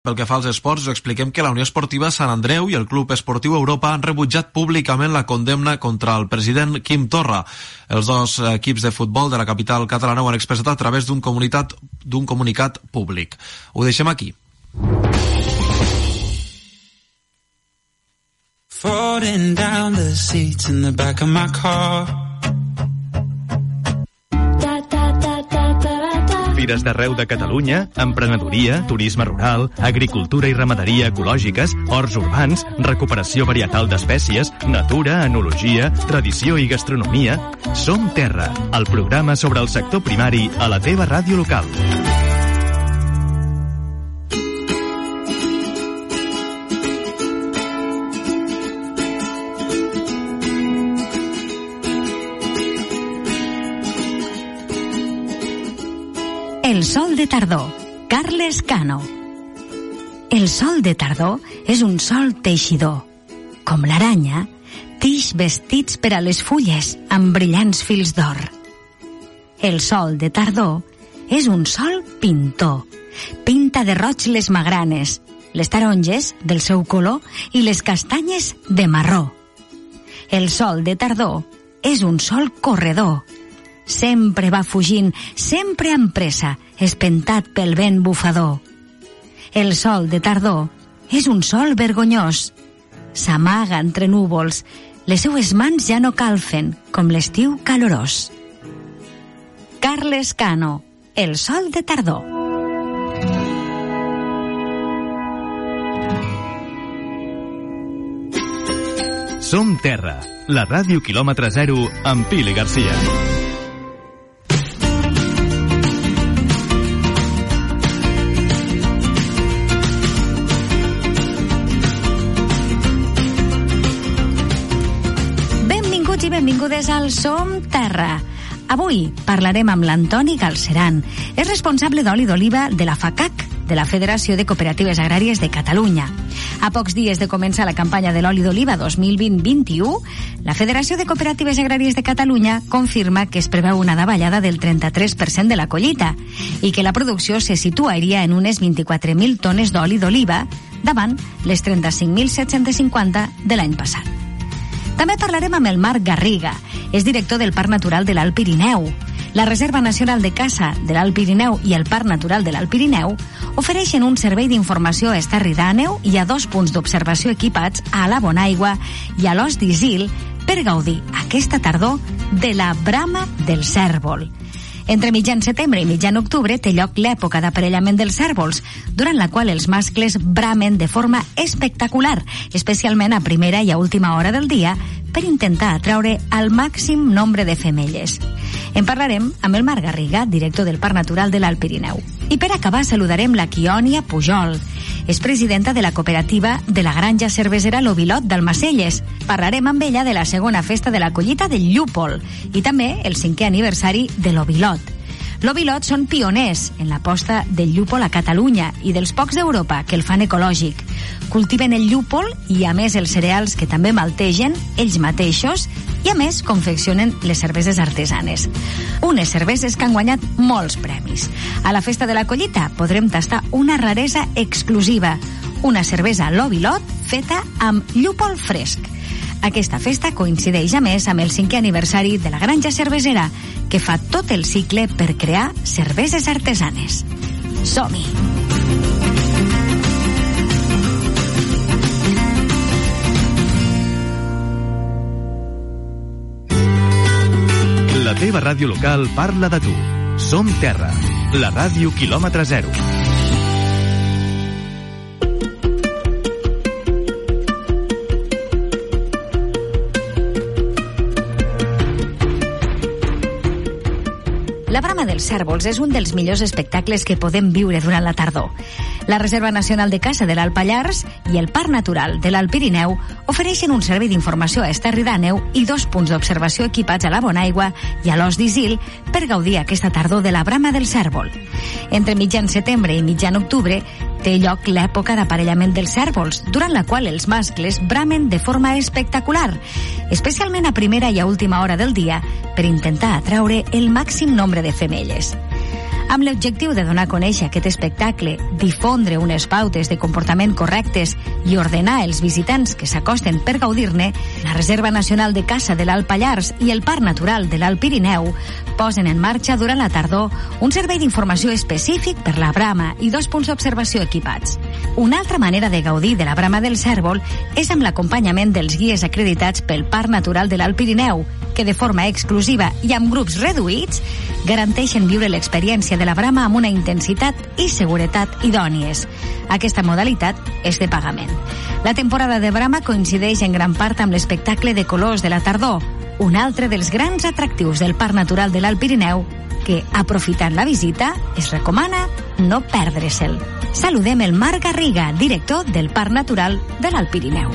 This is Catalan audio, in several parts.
Pel que fa als esports, us expliquem que la Unió Esportiva Sant Andreu i el Club Esportiu Europa han rebutjat públicament la condemna contra el president Quim Torra. Els dos equips de futbol de la capital catalana ho han expressat a través d'un comunicat públic. Ho deixem aquí. Falling down the seats in the back of my car. Fires d'arreu de Catalunya, emprenedoria, turisme rural, agricultura i ramaderia ecològiques, horts urbans, recuperació varietal d'espècies, natura, enologia, tradició i gastronomia. Som Terra, el programa sobre el sector primari a la teva ràdio local. El sol de tardor, Carles Cano. El sol de tardor és un sol teixidor. Com l'aranya, tix vestits per a les fulles amb brillants fils d'or. El sol de tardor és un sol pintor. Pinta de roig les magranes, les taronges del seu color i les castanyes de marró. El sol de tardor és un sol corredor. Sempre va fugint, sempre amb pressa, espentat pel vent bufador. El sol de tardor és un sol vergonyós. S'amaga entre núvols, les seues mans ja no calfen, com l'estiu calorós. Carles Cano, el sol de tardor. Som Terra, la ràdio quilòmetre zero amb Pili Garcia. I benvingudes al Som Terra. Avui parlarem amb l'Antoni Galceran. És responsable d'oli d'oliva de la FACAC, de la Federació de Cooperatives Agràries de Catalunya. A pocs dies de començar la campanya de l'oli d'oliva 2020-21, la Federació de Cooperatives Agràries de Catalunya confirma que es preveu una davallada del 33% de la collita i que la producció se situaria en unes 24.000 tones d'oli d'oliva davant les 35.750 de l'any passat. També parlarem amb el Marc Garriga, és director del Parc Natural de l'Alt Pirineu. La Reserva Nacional de Caça de l'Alt Pirineu i el Parc Natural de l'Alt Pirineu ofereixen un servei d'informació a Esterri d'Àneu i a 2 punts d'observació equipats a la Bonaigua i a l'Os d'Isil per gaudir aquesta tardor de la brama del cèrvol. Entre mitjan setembre i mitjan octubre té lloc l'època d'aparellament dels cérvols, durant la qual els mascles bramen de forma espectacular, especialment a primera i a última hora del dia, per intentar atraure al màxim nombre de femelles. En parlarem amb el Marc Garriga, director del Parc Natural de l'Alt Pirineu. I per acabar saludarem la Quiònia Pujol. És presidenta de la cooperativa de la granja cervesera L'Ovilot d'Almacelles. Parlarem amb ella de la segona festa de la collita del llúpol i també el 5è aniversari de l'Ovilot. L'Ovilot són pioners en la posta del llúpol a Catalunya i dels pocs d'Europa que el fan ecològic. Cultiven el llúpol i, a més, els cereals que també maltegen ells mateixos i, a més, confeccionen les cerveses artesanes. Unes cerveses que han guanyat molts premis. A la festa de la collita podrem tastar una raresa exclusiva, una cervesa L'Ovilot feta amb llúpol fresc. Aquesta festa coincideix, a més, amb el 5è aniversari de la granja cervesera, que fa tot el cicle per crear cerveses artesanes. Som-hi! La teva ràdio local parla de tu. Som Terra, la ràdio quilòmetre zero. La brama dels cérvols és un dels millors espectacles que podem viure durant la tardor. La Reserva Nacional de Caça de l'Alt Pallars i el Parc Natural de l'Alt Pirineu ofereixen un servei d'informació a Esterri d'Àneu i 2 punts d'observació equipats a la Bonaigua i a l'Os d'Isil per gaudir aquesta tardor de la brama del cèrvol. Entre mitjan setembre i mitjan octubre té lloc l'època d'aparellament dels cérvols, durant la qual els mascles bramen de forma espectacular, especialment a primera i a última hora del dia, per intentar atraure el màxim nombre de femelles. Amb l'objectiu de donar a conèixer aquest espectacle, difondre unes pautes de comportament correctes i ordenar els visitants que s'acosten per gaudir-ne, la Reserva Nacional de Caça de l'Alt Pallars i el Parc Natural de l'Alt Pirineu posen en marxa durant la tardor un servei d'informació específic per la brama i 2 punts d'observació equipats. Una altra manera de gaudir de la brama del cérvol és amb l'acompanyament dels guies acreditats pel Parc Natural de l'Alt Pirineu, que de forma exclusiva i amb grups reduïts garanteixen viure l'experiència de la brama amb una intensitat i seguretat idònies. Aquesta modalitat és de pagament. La temporada de brama coincideix en gran part amb l'espectacle de colors de la tardor, un altre dels grans atractius del Parc Natural de l'Alt Pirineu, que, aprofitant la visita, es recomana no perdre-se'l. Saludem el Marc Garriga, director del Parc Natural de l'Alt Pirineu.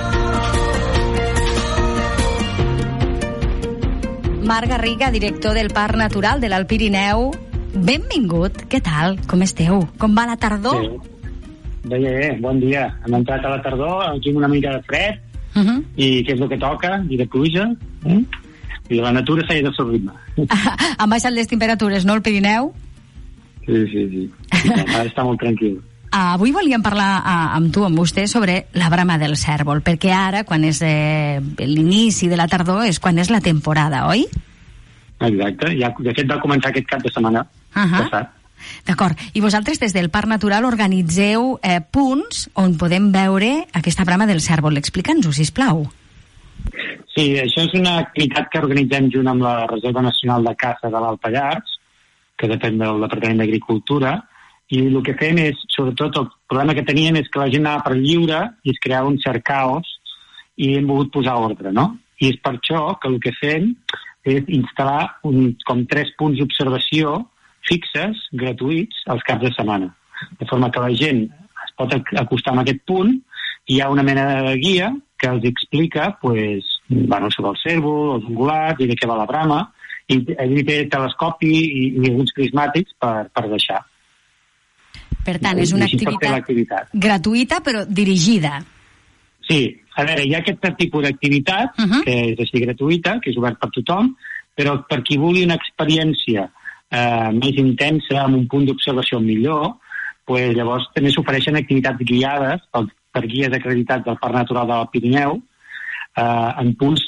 Marc Garriga, director del Parc Natural de l'Alt Pirineu. Benvingut, què tal? Com esteu? Com va la tardor? Bé, bon dia. Hem entrat a la tardor, aquí amb una mica de fred, i què és el que toca, i de pluja, i la natura s'ha ido al seu ritme. Han baixat les temperatures, no, al Pirineu? Sí. Ara està molt tranquil. Avui volíem parlar amb tu, amb vostè, sobre la brama del cérvol, perquè ara, quan és l'inici de la tardor, és quan és la temporada, oi? Exacte. Ja, de fet, va començar aquest cap de setmana passat. D'acord. I vosaltres, des del Parc Natural, organitzeu punts on podem veure aquesta brama del cérvol. Explica'ns-ho, sisplau. Sí, això és una activitat que organitzem junt amb la Reserva Nacional de Caça de l'Alt Pallars, que depèn del Departament d'Agricultura, i el que fem és, sobretot, el problema que teníem és que la gent anava per lliure i es creava un cert caos i hem volgut posar ordre, no? I és per això que el que fem és instal·lar com 3 punts d'observació fixes, gratuïts, als caps de setmana. De forma que la gent es pot acostar a aquest punt i hi ha una mena de guia que els explica sobre el cérvol, els ungulats i de què va la brama, i allí té telescopi i alguns prismàtics per deixar. Per tant, és una activitat gratuïta però dirigida. Sí, a veure, hi ha aquest tipus d'activitat que és així gratuïta, que és obert per tothom, però per qui vulgui una experiència més intensa, amb un punt d'observació millor, llavors també s'ofereixen activitats guiades per guies acreditats del Parc Natural del Pirineu en punts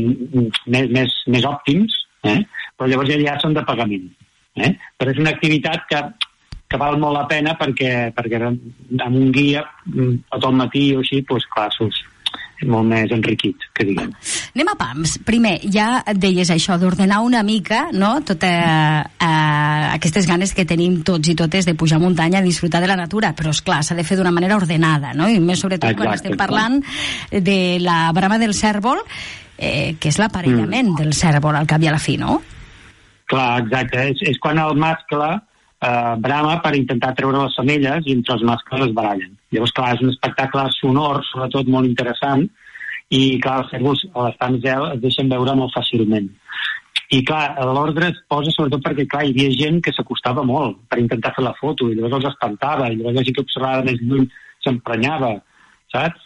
més òptims, però llavors ja són de pagament. Però és una activitat que val molt la pena perquè amb un guia tot el matí o així, clar, molt més enriquit, que diguem. Anem a pams. Primer, ja deies això d'ordenar una mica, no?, totes aquestes ganes que tenim tots i totes de pujar a muntanya, disfrutar de la natura, però esclar, s'ha de fer d'una manera ordenada, no?, i més sobretot quan estem parlant de la brama del cérvol, que és l'aparellament del cérvol al cap i a la fi, no? Clar, exacte. És quan el mascle brama per intentar treure les femelles i entre els mascles es barallen. Llavors, clar, és un espectacle sonor, sobretot molt interessant, i clar, els cérvols a l'estar en zel es deixen veure molt fàcilment. I clar, l'ordre es posa sobretot perquè, clar, hi havia gent que s'acostava molt per intentar fer la foto, i llavors els espantava, i llavors la gent que observava més lluny s'emprenyava, saps?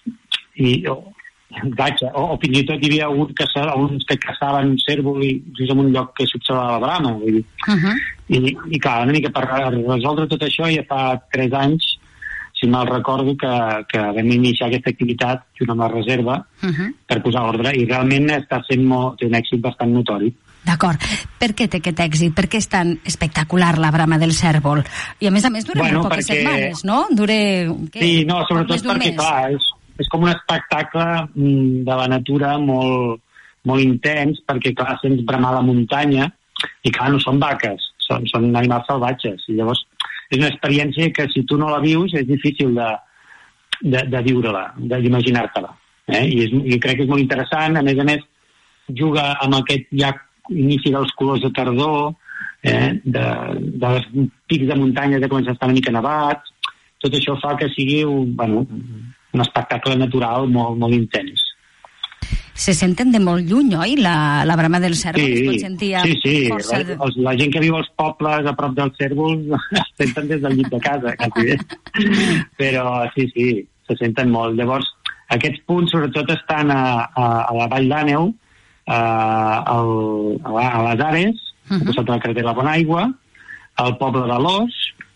Exacte, o fins i tot hi havia alguns que caçaven cérvol i just en un lloc que s'observava la brama, vull dir. I clar, una mica per resoldre tot això ja fa 3 anys, si mal recordo, que vam iniciar aquesta activitat junt amb la reserva per posar ordre, i realment té un èxit bastant notori. D'acord. Per què té aquest èxit? Per què és tan espectacular la brama del cèrvol? I a més dura molt poques setmanes, no? Sí, no, sobretot perquè, clar, és com un espectacle de la natura molt intens, perquè, clar, sents bramar la muntanya, i, clar, no són vaques, són animals salvatges, i llavors és una experiència que, si tu no la vius, és difícil de viure-la, d'imaginar-te-la. I crec que és molt interessant. A més, juga amb aquest inici dels colors de tardor, dels pics de muntanya que comencen a estar una mica nevats. Tot això fa que sigui un espectacle natural molt intens. Se senten de molt lluny, oi? La brama del cérvol es pot sentir força... Sí. La gent que viu als pobles a prop del cérvol es senten des del llit de casa, quasi bé. Però sí, se senten molt. Llavors, aquests punts sobretot estan a la Vall d'Àneu, a les Ares, al costat de la carretera de Bonaigua, el poble de Los,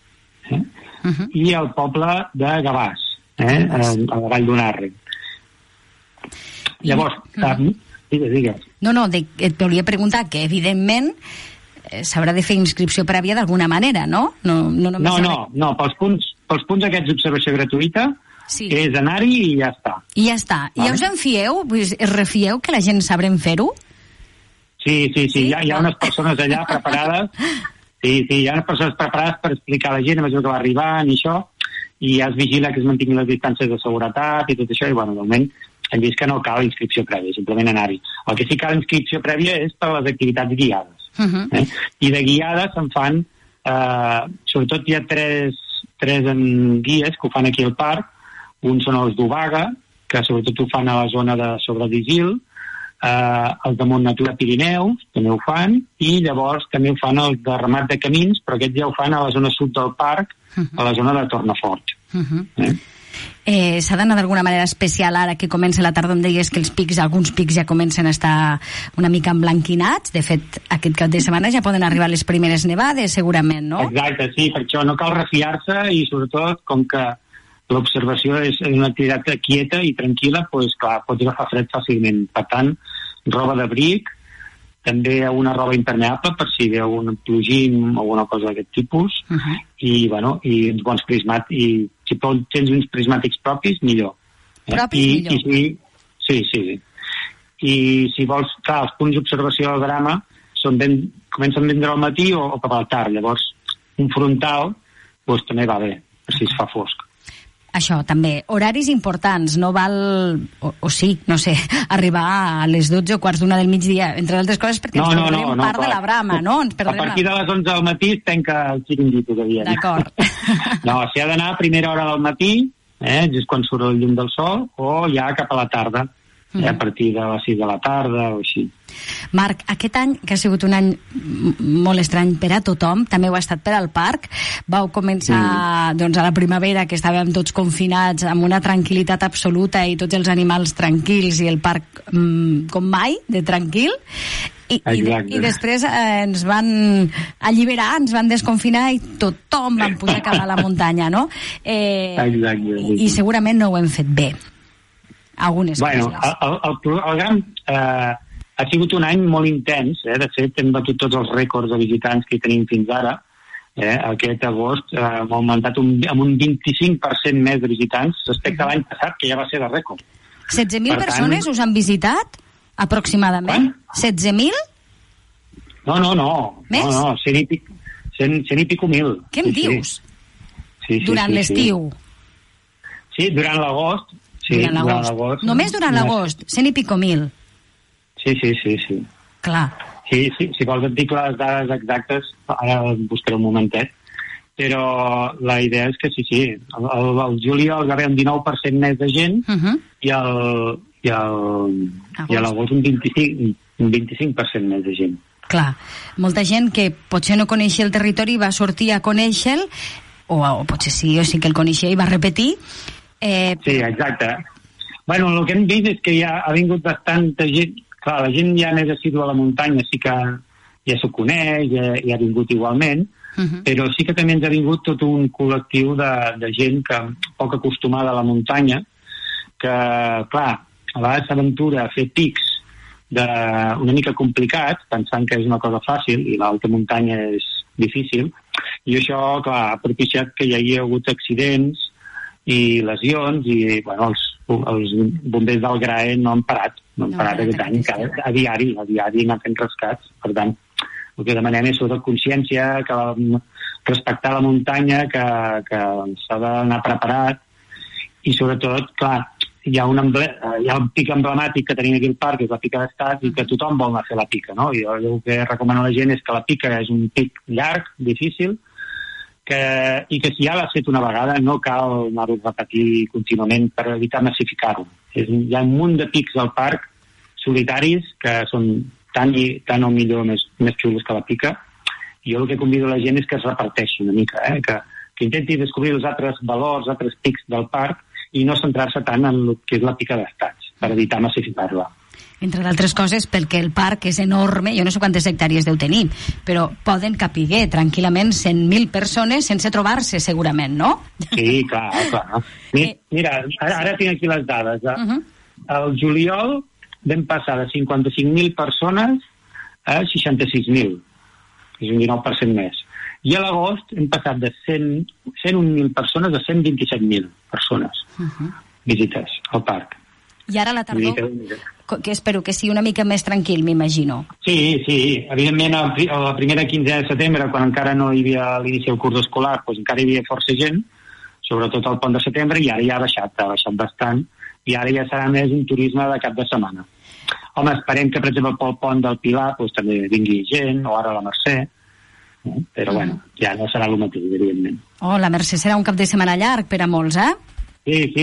i el poble de Gavàs, a la Vall d'Unarre. Llavors, digues. No, et volia preguntar que, evidentment, s'haurà de fer inscripció prèvia d'alguna manera, no? No, pels punts aquests d'observació gratuïta, és anar-hi i ja està. I ja està. I us en fieu? Es refieu que la gent sabrem fer-ho? Sí, hi ha unes persones allà preparades. Sí, hi ha unes persones preparades per explicar a la gent a mesura que va arribant i això, i ja es vigila que es mantinguin les distàncies de seguretat i tot això, i bueno, de moment hem vist que no cal inscripció prèvia, simplement anar-hi. El que sí cal inscripció prèvia és per a les activitats guiades. I de guiades se'n fan, sobretot hi ha tres guies que ho fan aquí al parc. Uns són els d'Ubaga, que sobretot ho fan a la zona de Sobradígil, els de Montnatura Pirineus també ho fan, i llavors també ho fan els de Ramat de Camins, però aquests ja ho fan a la zona sud del parc, a la zona de Tornafort. S'ha d'anar d'alguna manera especial ara que comença la tardor? Em deies que alguns pics ja comencen a estar una mica emblanquinats. De fet, aquest cap de setmana ja poden arribar les primeres nevades, segurament, no? Exacte, sí, per això no cal refiar-se, i sobretot, com que l'observació és una activitat quieta i tranquil·la, doncs clar, pots agafar fred fàcilment. Per tant, roba d'abric, també una roba impermeable per si veu un plogim o alguna cosa d'aquest tipus, i uns bons prismàtics, i si tens uns prismàtics propis, millor. Propis, millor. Sí. I si vols, clar, els punts d'observació del drama comencen ben al matí o cap al tard. Llavors, un frontal també va bé, per si es fa fosc. Això, també. Horaris importants, no val, o sí, no sé, arribar a les 12 o quarts d'una del migdia, entre altres coses, perquè ens perdrem part de la brama, no? A partir de les 11 del matí es tanca el xiringuito, que havia dit. D'acord. No, s'hi ha d'anar a primera hora del matí, just quan surt el llum del sol, o ja cap a la tarda, a partir de les 6 de la tarda o així. Marc, aquest any, que ha sigut un any molt estrany per a tothom, també ho ha estat per al parc. Vau començar a la primavera, que estàvem tots confinats, amb una tranquil·litat absoluta i tots els animals tranquils i el parc com mai, de tranquil. I després ens van alliberar, ens van desconfinar i tothom vam poder acabar a la muntanya, no? I segurament no ho hem fet bé. Algunes coses. El GAM ha sigut un any molt intens, de fet hem batut tots els rècords de visitants que hi tenim fins ara. Aquest agost hem augmentat amb un 25% més de visitants respecte a l'any passat, que ja va ser de rècord. 16.000 persones us han visitat, aproximadament? 16.000? No. Més? No, 100 i pico mil. Què em dius? Sí, durant l'estiu? Sí, durant l'agost. Durant l'agost. Només durant l'agost, 100 i pico mil. Sí. Clar. Sí, si vols et dic les dades exactes, ara buscaré un momentet, però la idea és que sí. El juliol va haver un 19% més de gent, i a l'agost un 25% més de gent. Clar, molta gent que potser no coneixia el territori va sortir a conèixer-lo, o potser sí que el coneixia i va repetir. Sí, exacte. Bueno, el que hem vist és que ja ha vingut bastanta gent. Clar, la gent ja més assidua a la muntanya, sí que ja s'ho coneix, ja ha vingut igualment, però sí que també ens ha vingut tot un col·lectiu de gent que poc acostumada a la muntanya, que, clar, a vegades s'aventura a fer pics una mica complicats, pensant que és una cosa fàcil i l'alta muntanya és difícil, i això, clar, ha propiciat que hi hagi hagut accidents i lesions, i bueno, els bombers del GRAE no han parat aquest any, a diari anar fent rescats. Per tant, el que demanem és sobretot consciència, que respectar la muntanya, que s'ha d'anar preparat, i sobretot, clar, hi ha un pic emblemàtic que tenim aquí al parc, que és la Pica d'Estats, i que tothom vol anar a fer la pica, no? I jo el que recomano a la gent és que la pica és un pic llarg, difícil, i que si ja l'has fet una vegada no cal anar-ho a repetir contínuament per evitar massificar-ho. Hi ha un munt de pics al parc solitaris que són tan o millor més xulos que la pica, i jo el que convido a la gent és que es reparteixi una mica, que intenti descobrir els altres valors, altres pics del parc, i no centrar-se tant en el que és la Pica d'Estats, per evitar massificar-la. Entre d'altres coses perquè el parc és enorme, jo no sé quantes hectàrees deu tenir, però poden capiguer tranquil·lament 100.000 persones sense trobar-se segurament, no? Sí, clar. Mira, ara tinc aquí les dades. Al juliol vam passar de 55.000 persones a 66.000, és un 19% més. I a l'agost hem passat de 101.000 persones a 127.000 persones visites al parc. I ara a la tardor, que espero que sigui una mica més tranquil, m'imagino. Sí. Evidentment, a la primera quinzena de setembre, quan encara no hi havia l'inici del curs escolar, doncs encara hi havia força gent, sobretot al pont de setembre, i ara ja ha baixat bastant, i ara ja serà més un turisme de cap de setmana. Home, esperem que, per exemple, pel pont del Pilar doncs, també vingui gent, o ara a la Mercè, però bueno, ja no serà el mateix, evidentment. Oh, la Mercè serà un cap de setmana llarg per a molts, eh? Sí.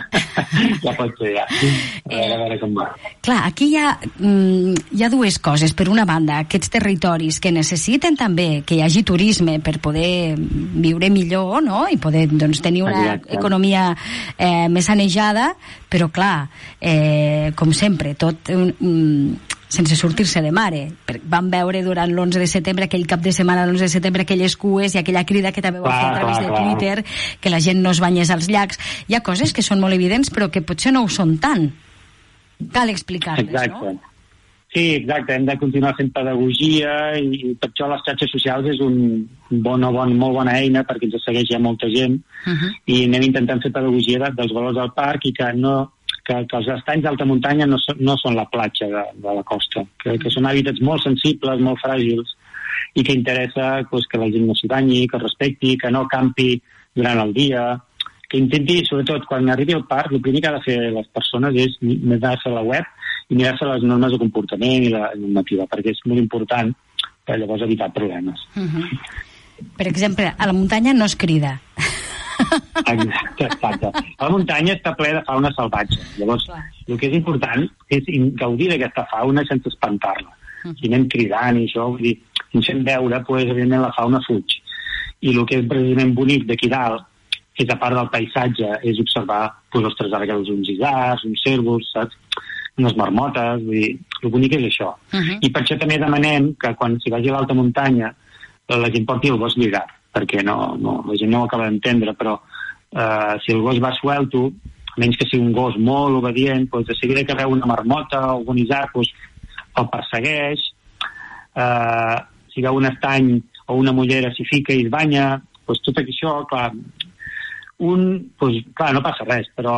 Ja pot ser, ja. A veure com va. Clar, aquí hi ha dues coses. Per una banda, aquests territoris que necessiten també que hi hagi turisme per poder viure millor, no?, i poder tenir una economia més sanejada, però clar, com sempre, tot sense sortir-se de mare. Vam veure durant l'11 de setembre, aquell cap de setmana de l'11 de setembre, aquelles cues i aquella crida que també va fer a través de Twitter, que la gent no es banyés als llacs. Hi ha coses que són molt evidents, però que potser no ho són tant. Cal explicar-les, no? Sí, exacte. Hem de continuar fent pedagogia i per això les xarxes socials és molt bona eina perquè ens segueix ja molta gent i anem intentant fer pedagogia dels valors del parc i que els estanys d'alta muntanya no són la platja de la costa, que són hàbitats molt sensibles, molt fràgils, i que interessa que la gent no s'hi banyi, que respecti, que no campi durant el dia, que intenti, sobretot, quan arribi al parc, el primer que ha de fer les persones és mirar-se a la web i mirar-se les normes de comportament i la normativa, perquè és molt important per llavors evitar problemes. Per exemple, a la muntanya no es crida. Exacte. A la muntanya està ple de fauna salvatge. Llavors, el que és important és gaudir d'aquesta fauna sense espantar-la. Si anem cridant i això, vull dir, ens fem veure, evidentment la fauna fuig. I el que és precisament bonic d'aquí dalt és, a part del paisatge, és observar, ostres, ara que veus uns isars, uns cérvols, saps? Unes marmotes, vull dir, el bonic és això. I per això també demanem que quan s'hi vagi a l'alta muntanya la gent porti el gos lligat, perquè la gent no ho acaba d'entendre, però si el gos va suelto, a menys que sigui un gos molt obedient, doncs de seguida que veu una marmota o algun isard, el persegueix, si veu un estany o una mullera s'hi fica i es banya, tot això, clar, no passa res, però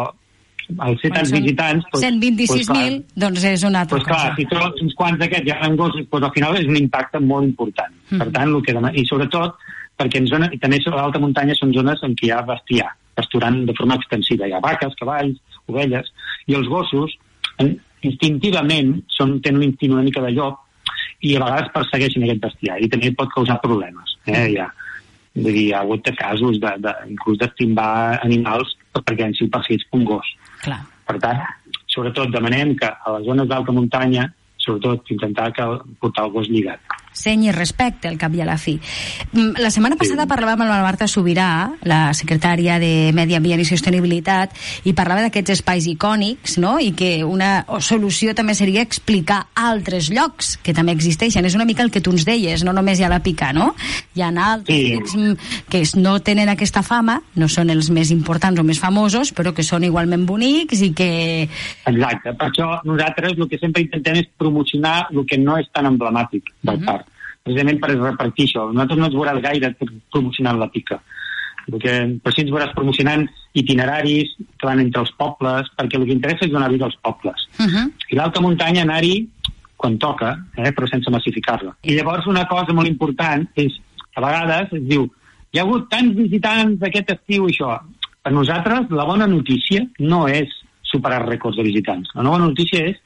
al ser tants visitants... 126.000, doncs és una altra cosa. Clar, si trobes uns quants d'aquests ja en gossos, al final és un impacte molt important. Per tant, i sobretot, perquè també a l'alta muntanya són zones en què hi ha bestiar, pasturant de forma extensiva. Hi ha vaques, cavalls, ovelles, i els gossos, instintivament, tenen un instint una mica de llop, i a vegades persegueixen aquest bestiar, i també pot causar problemes. Hi ha hagut casos inclús d'estimbar animals perquè han sigut perseguits per un gos. Clar. Per tant, sobretot demanem que a les zones d'alta muntanya, sobretot intentar portar el gos lligat. Seny i respecte, al cap i a la fi. La setmana passada parlàvem amb la Marta Subirà, la secretària de Medi Ambient i Sostenibilitat, i parlava d'aquests espais icònics, no?, i que una solució també seria explicar altres llocs que també existeixen. És una mica el que tu ens deies, no només hi ha la Pica, no? Hi ha altres que no tenen aquesta fama, no són els més importants o més famosos, però que són igualment bonics i que... Exacte, per això nosaltres el que sempre intentem és promocionar el que no és tan emblemàtic del parc, precisament per repartir això. Nosaltres no ens veuràs gaire promocionant la Pica, perquè per si ens veuràs promocionant itineraris que van entre els pobles, perquè el que interessa és donar vida als pobles. I l'alta muntanya anar-hi quan toca, però sense massificar-la. I llavors una cosa molt important és, a vegades es diu, hi ha hagut tants visitants aquest estiu i això. Per nosaltres la bona notícia no és superar rècords de visitants. La bona notícia és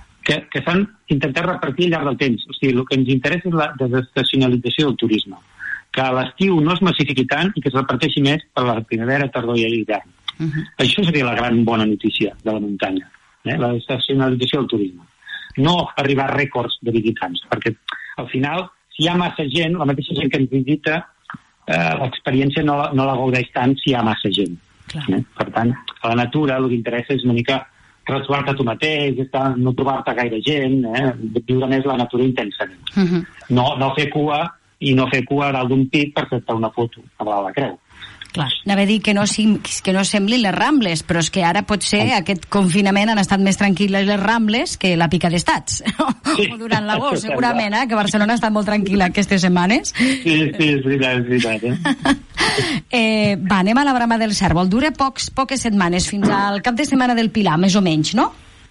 que s'han intentat repartir al llarg del temps. O sigui, el que ens interessa és la desestacionalització del turisme. Que a l'estiu no es massifiqui tant i que es reparteixi més per la primavera, tardor i l'hivern. Això seria la gran bona notícia de la muntanya, la desestacionalització del turisme. No arribar a rècords de visitants, perquè al final, si hi ha massa gent, la mateixa gent que ens visita, l'experiència no la gaudeix tant si hi ha massa gent. Per tant, a la natura el que interessa és una mica retrobar-te tu mateix, no trobar-te gaire gent, viure més la natura intensament. No fer cua i no fer cua a dalt d'un pit per fer-te una foto a dalt de la creu. Clar, anava a dir que no sembli les Rambles, però és que ara potser aquest confinament han estat més tranquil·les les Rambles que la pica d'estats. Sí. O durant l'agost, segurament, que Barcelona ha estat molt tranquil·la aquestes setmanes. Sí, és veritat. Va, anem a la Brama del Cérvol. Dura poques setmanes, fins al cap de setmana del Pilar, més o menys, no?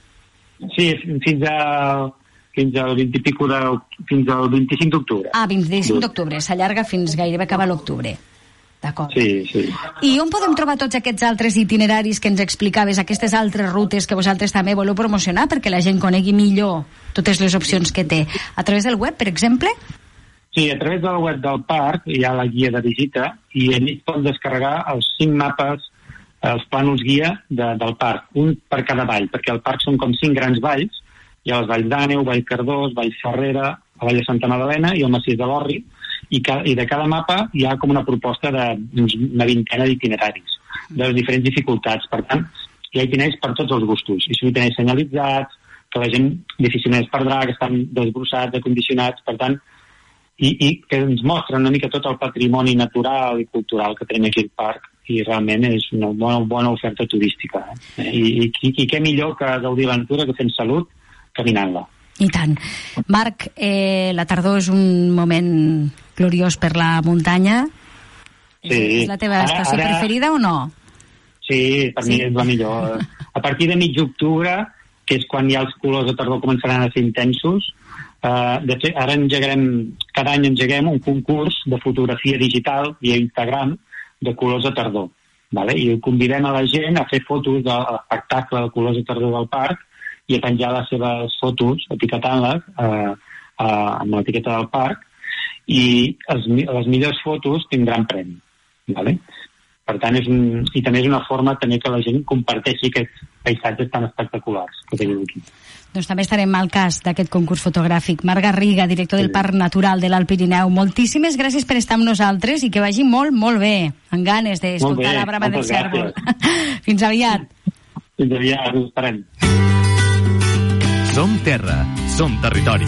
Sí, fins al 25 d'octubre. 25 d'octubre, s'allarga fins gairebé acabar l'octubre. D'acord. Sí. I on podem trobar tots aquests altres itineraris que ens explicaves, aquestes altres rutes que vosaltres també voleu promocionar perquè la gent conegui millor totes les opcions que té? A través del web, per exemple? Sí, a través del web del parc hi ha la guia de visita i ells poden descarregar els 5 mapes, els plànols guia del parc, un per cada vall, perquè el parc són com 5 grans valls. Hi ha les Valls d'Àneu, Vall Cardós, Vall Ferrera, la Vall de Santa Magdalena i el Massís de l'Orri, i de cada mapa hi ha com una proposta d'una vintena d'itineraris de les diferents dificultats. Per tant, hi ha itineraris per tots els gustos, i són itineraris senyalitzats, que la gent difícilment es perdrà, que estan desbrossats, acondicionats, per tant, i que ens mostren una mica tot el patrimoni natural i cultural que tenim aquí al parc, i realment és una bona oferta turística. I què millor que gaudir l'aventura que fent salut caminant-la. I tant. Marc, la tardor és un moment gloriós per la muntanya. Sí. És la teva estació preferida o no? Sí, per mi és la millor. A partir de mig octubre, que és quan ja els colors de tardor començaran a ser intensos, de fet, ara cada any engeguem un concurs de fotografia digital via Instagram de colors de tardor. Vale? I convidem a la gent a fer fotos de l'espectacle de colors de tardor del parc i a penjar les seves fotos, etiquetant-les amb l'etiqueta del parc, i les millors fotos tindran premi. Vale? Per tant, i també és una forma també que la gent comparteixi aquests paisatges tan espectaculars que tenim aquí. Doncs també estarem al cas d'aquest concurs fotogràfic. Marc Garriga, director del Parc Natural de l'Alt Pirineu, moltíssimes gràcies per estar amb nosaltres i que vagi molt, molt bé. Amb ganes d'escoltar la Brama del Cérvol. Fins aviat. Fins aviat, us esperem. Som terra, som territori.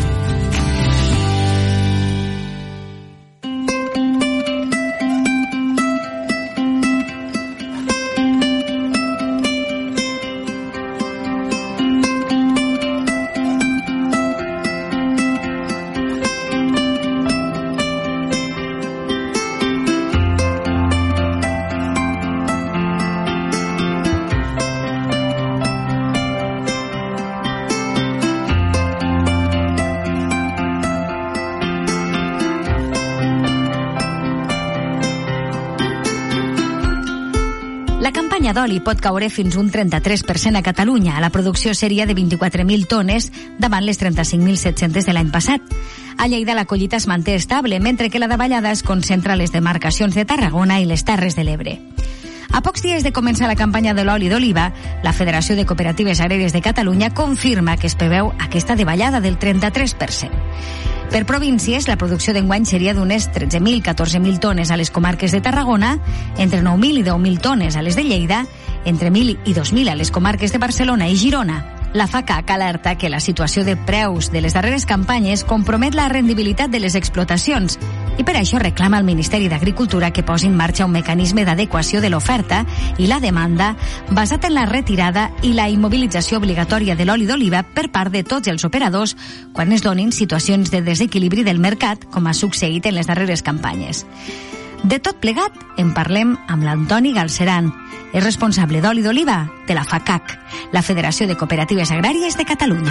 D'oli pot caure fins un 33% a Catalunya. La producció seria de 24.000 tones davant les 35.700 de l'any passat. A Lleida la collita es manté estable, mentre que la davallada es concentra a les demarcacions de Tarragona i les Terres de l'Ebre. A pocs dies de començar la campanya de l'oli d'oliva, la Federació de Cooperatives Agràries de Catalunya confirma que es preveu aquesta davallada del 33%. Per províncies, la producció d'enguany seria d'unes 13.000-14.000 tones a les comarques de Tarragona, entre 9.000 i 10.000 tones a les de Lleida, entre 1.000 i 2.000 a les comarques de Barcelona i Girona. La FACAC alerta que la situació de preus de les darreres campanyes compromet la rendibilitat de les explotacions i per això reclama al Ministeri d'Agricultura que posi en marxa un mecanisme d'adequació de l'oferta i la demanda basat en la retirada i la immobilització obligatòria de l'oli d'oliva per part de tots els operadors quan es donin situacions de desequilibri del mercat, com ha succeït en les darreres campanyes. De tot plegat, en parlem amb l'Antoni Galceran. És responsable d'oli d'oliva de la FACAC, la Federació de Cooperatives Agràries de Catalunya.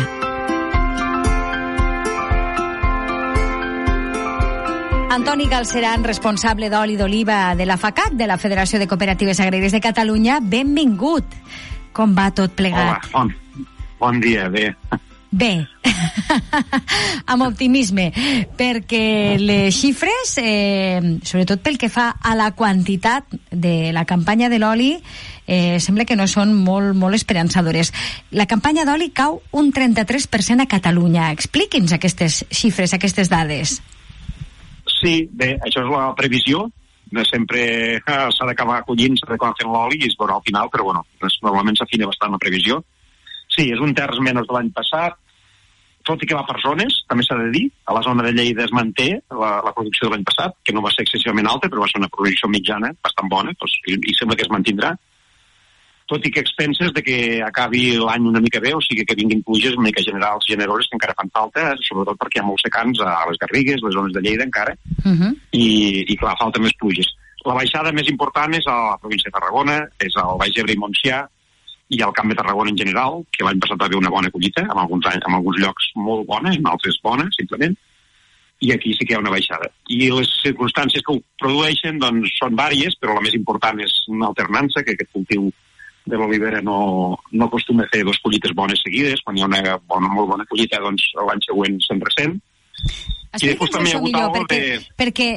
Antoni Galceran, responsable d'oli d'oliva de la FACAC, de la Federació de Cooperatives Agràries de Catalunya. Benvingut. Com va tot plegat? Hola, bon dia, bé. Bé, amb optimisme, perquè les xifres, sobretot pel que fa a la quantitat de la campanya de l'oli, sembla que no són molt esperançadores. La campanya d'oli cau un 33% a Catalunya. Expliqui'ns aquestes xifres, aquestes dades. Sí, bé, això és la previsió. Sempre s'ha d'acabar collint, s'ha d'acabar fent l'oli i es veurà al final, però bueno, normalment s'afina bastant la previsió. Sí, és un terç menys de l'any passat, tot i que va per zones, també s'ha de dir. A la zona de Lleida es manté la producció de l'any passat, que no va ser excessivament alta, però va ser una producció mitjana, bastant bona, doncs, i sembla que es mantindrà. Tot i que expenses de que acabi l'any una mica bé, o sigui que vinguin pluges una mica generals, generoses, que encara fan falta, sobretot perquè hi ha molts secans a les Garrigues, les zones de Lleida encara, i clar, falta més pluges. La baixada més important és a la província de Tarragona, és al Baix Ebre i Montsià, i al Camp de Tarragona en general, que l'any passat va haver una bona collita, en alguns llocs molt bona, en altres bona, simplement, i aquí sí que hi ha una baixada. I les circumstàncies que ho produeixen doncs, són vàries, però la més important és una alternança, que aquest cultiu de l'olivera no acostuma a fer dues collites bones seguides. Quan hi ha una molt bona collita, doncs l'any següent se'n ressent. I després també hi ha hagut alguna perquè